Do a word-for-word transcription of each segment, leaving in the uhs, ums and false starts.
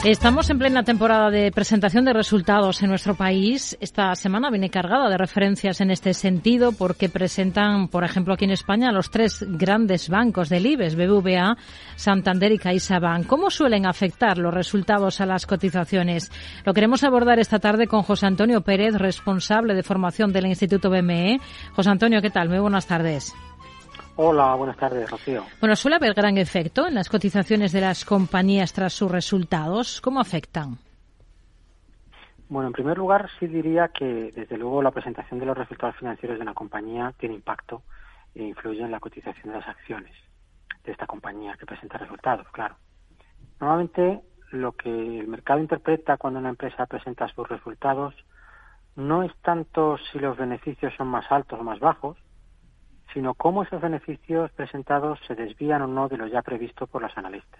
Estamos en plena temporada de presentación de resultados en nuestro país. Esta semana viene cargada de referencias en este sentido porque presentan, por ejemplo, aquí en España, los tres grandes bancos del I B E X, B B V A, Santander y CaixaBank. ¿Cómo suelen afectar los resultados a las cotizaciones? Lo queremos abordar esta tarde con José Antonio Pérez, responsable de formación del Instituto B M E. José Antonio, ¿qué tal? Muy buenas tardes. Hola, buenas tardes, Rocío. Bueno, ¿suele haber gran efecto en las cotizaciones de las compañías tras sus resultados? ¿Cómo afectan? Bueno, en primer lugar, sí diría que, desde luego, la presentación de los resultados financieros de una compañía tiene impacto e influye en la cotización de las acciones de esta compañía que presenta resultados, claro. Normalmente, lo que el mercado interpreta cuando una empresa presenta sus resultados no es tanto si los beneficios son más altos o más bajos, sino cómo esos beneficios presentados se desvían o no de lo ya previsto por los analistas.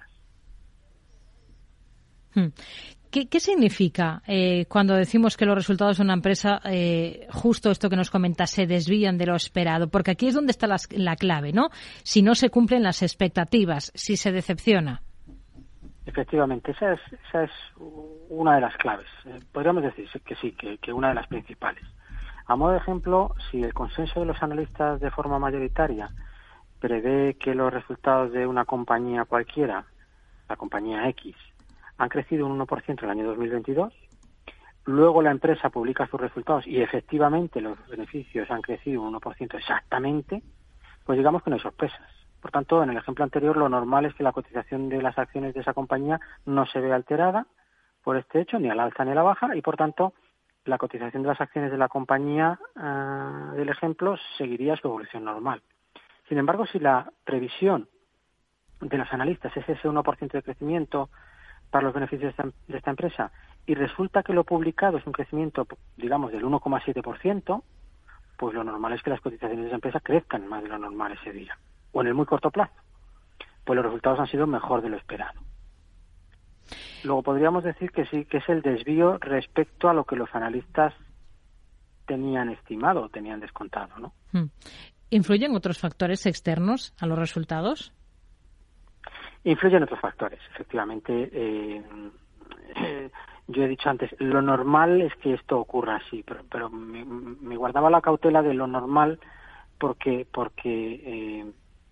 ¿Qué, qué significa eh, cuando decimos que los resultados de una empresa, eh, justo esto que nos comenta, se desvían de lo esperado? Porque aquí es donde está la, la clave, ¿no? Si no se cumplen las expectativas, si se decepciona. Efectivamente, esa es, esa es una de las claves. Eh, podríamos decir que sí, que, que una de las principales. A modo de ejemplo, si el consenso de los analistas de forma mayoritaria prevé que los resultados de una compañía cualquiera, la compañía X, han crecido un uno por ciento en el año dos mil veintidós, luego la empresa publica sus resultados y efectivamente los beneficios han crecido un uno por ciento exactamente, pues digamos que no hay sorpresas. Por tanto, en el ejemplo anterior, lo normal es que la cotización de las acciones de esa compañía no se vea alterada por este hecho, ni al alza ni a la baja, y por tanto, la cotización de las acciones de la compañía uh, del ejemplo seguiría su evolución normal. Sin embargo, si la previsión de los analistas es ese uno por ciento de crecimiento para los beneficios de esta, de esta empresa y resulta que lo publicado es un crecimiento, digamos, del uno coma siete por ciento, pues lo normal es que las cotizaciones de esa empresa crezcan más de lo normal ese día, o en el muy corto plazo, pues los resultados han sido mejor de lo esperado. Luego podríamos decir que sí, que es el desvío respecto a lo que los analistas tenían estimado o tenían descontado, ¿no? ¿Influyen otros factores externos a los resultados? Influyen otros factores, efectivamente. Eh, eh, yo he dicho antes, lo normal es que esto ocurra así, pero, pero me, me guardaba la cautela de lo normal porque, porque eh,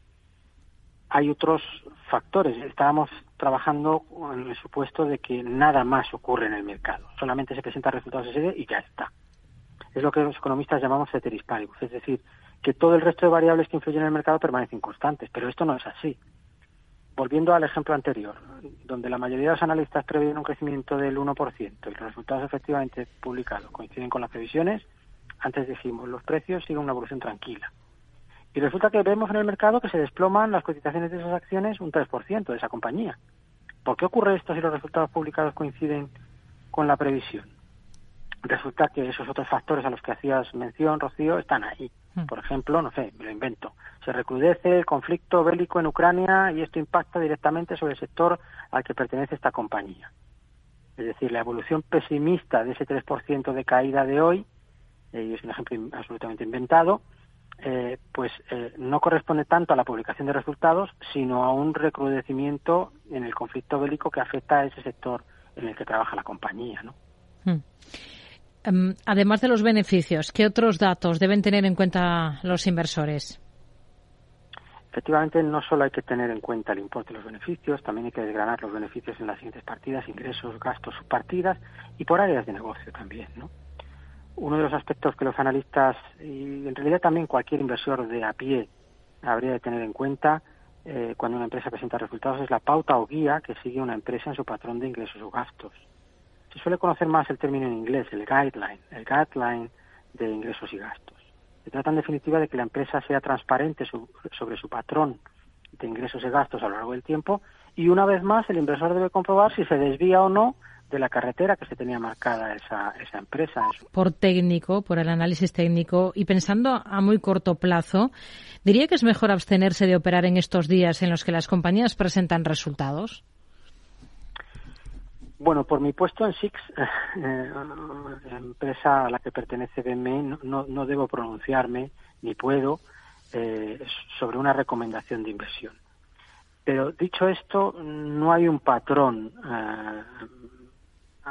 hay otros factores. Estábamos trabajando en el supuesto de que nada más ocurre en el mercado. Solamente se presentan resultados ese día y ya está. Es lo que los economistas llamamos ceteris paribus, es decir, que todo el resto de variables que influyen en el mercado permanecen constantes, pero esto no es así. Volviendo al ejemplo anterior, donde la mayoría de los analistas prevén un crecimiento del uno por ciento y los resultados efectivamente publicados coinciden con las previsiones, antes dijimos, los precios siguen una evolución tranquila. Y resulta que vemos en el mercado que se desploman las cotizaciones de esas acciones un tres por ciento de esa compañía. ¿Por qué ocurre esto si los resultados publicados coinciden con la previsión? Resulta que esos otros factores a los que hacías mención, Rocío, están ahí. Por ejemplo, no sé, me lo invento. Se recrudece el conflicto bélico en Ucrania y esto impacta directamente sobre el sector al que pertenece esta compañía. Es decir, la evolución pesimista de ese tres por ciento de caída de hoy, eh, y es un ejemplo absolutamente inventado, Eh, pues eh, no corresponde tanto a la publicación de resultados, sino a un recrudecimiento en el conflicto bélico que afecta a ese sector en el que trabaja la compañía, ¿no? Hmm. Um, además de los beneficios, ¿qué otros datos deben tener en cuenta los inversores? Efectivamente, no solo hay que tener en cuenta el importe de los beneficios, también hay que desgranar los beneficios en las siguientes partidas: ingresos, gastos, subpartidas y por áreas de negocio también, ¿no? Uno de los aspectos que los analistas, y en realidad también cualquier inversor de a pie, habría de tener en cuenta eh, cuando una empresa presenta resultados es la pauta o guía que sigue una empresa en su patrón de ingresos o gastos. Se suele conocer más el término en inglés, el guideline, el guideline de ingresos y gastos. Se trata en definitiva de que la empresa sea transparente su, sobre su patrón de ingresos y gastos a lo largo del tiempo, y una vez más el inversor debe comprobar si se desvía o no de la carretera que se tenía marcada esa, esa empresa. Por técnico, por el análisis técnico, y pensando a muy corto plazo, ¿diría que es mejor abstenerse de operar en estos días en los que las compañías presentan resultados? Bueno, por mi puesto en S I X, eh, empresa a la que pertenece B M E, no, no, no debo pronunciarme, ni puedo, eh, sobre una recomendación de inversión. Pero dicho esto, no hay un patrón eh,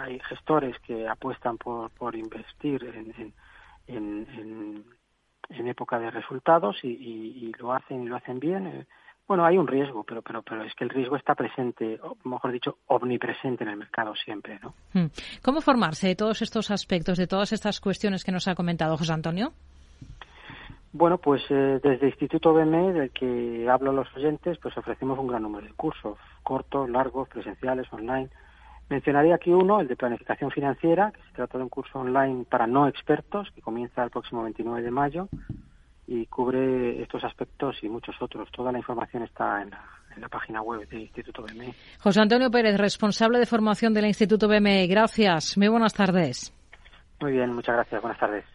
hay gestores que apuestan por, por invertir en, en, en, en, en época de resultados y, y, y lo hacen y lo hacen bien. Eh, bueno, hay un riesgo, pero, pero, pero es que el riesgo está presente, o mejor dicho, omnipresente en el mercado siempre, ¿no? ¿Cómo formarse de todos estos aspectos, de todas estas cuestiones que nos ha comentado José Antonio? Bueno, pues eh, desde Instituto B M E, del que hablo a los oyentes, pues ofrecemos un gran número de cursos, cortos, largos, presenciales, online. Mencionaría aquí uno, el de planificación financiera, que se trata de un curso online para no expertos, que comienza el próximo veintinueve de mayo y cubre estos aspectos y muchos otros. Toda la información está en la, en la página web del Instituto B M E. José Antonio Pérez, responsable de formación del Instituto B M E. Gracias. Muy buenas tardes. Muy bien, muchas gracias. Buenas tardes.